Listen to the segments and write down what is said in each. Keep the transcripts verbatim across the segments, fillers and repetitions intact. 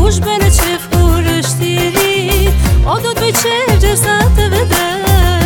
kush bene qef kur është i ri, o do t'bëj qef gjërsa të vedes.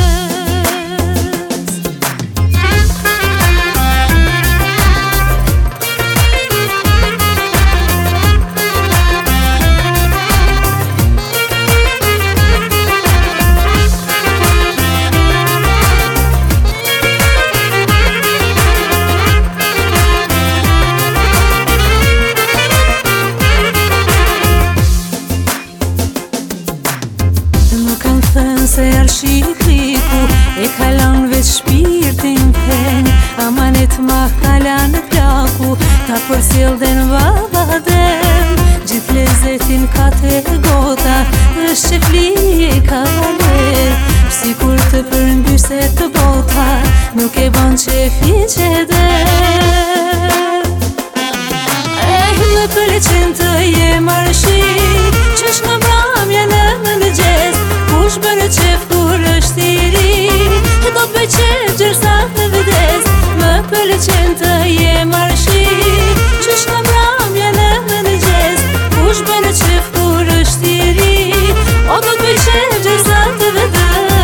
Se arshi kliku e kalan veç shpirtin pen, amanet ma kalan plaku, ta përsil den vabadem. Gjith lezetin ka te gota, është që fli e kaler, si kur të përmbyse të bota, nuk e ban që fi që der. Eh, me pëlqen të jem arshi, qësh në mramje në mëngjes, kush bërë qef kur është i ri, do t'bëj qef gjërsa të vedes. Më pëlqen të jem arshi, qësh në mramje në mëngjes, kush bërë qef kur është i ri, o do t'bëj qef gjërsa të vedes.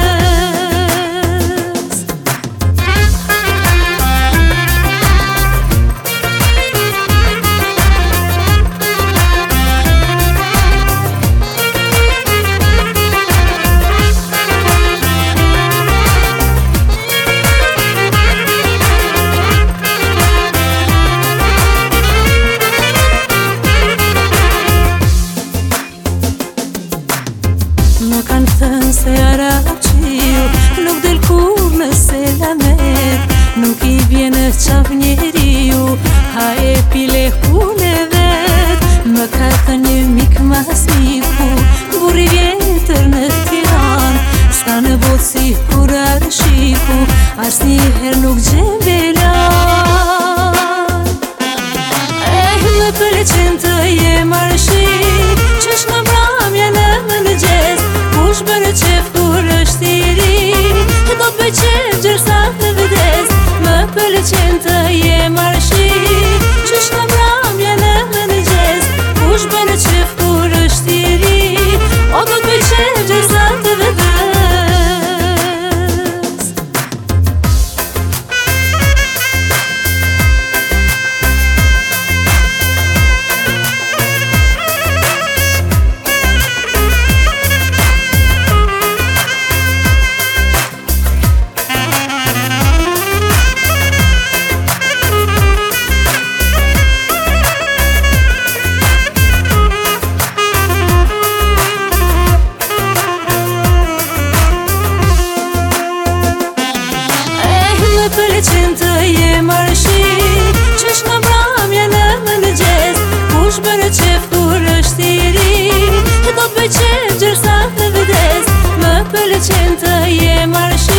Më kanë thënë se Araqiu nuk del kur në selamet, nuk i bjen në qaf njeriu, ha e pile kune vet. Më ka thënë një mik mas miku, burri vjetër në Tiran, s'ka në botë si kur Arshiku, asnjëher nuk gjen belan. Eh, më pëlqen të jem arshi, qësh në mramje në mëngjes, kush bërë qef kur është i ri, do t'bëj qef gjërsa të vedes. Më pëlqen të jem arshi, qësh në mramje në mëngjes, kush bërë qef kur është i ri, o do t'bëj qef gjërsa të vedes. Më pëlqen të jem arshi, qësh në mramje në mëngjes, kush bërë qef kur është i ri, do t'bëj qef gjërsa të vedes. Më pëlqen të jem arshi,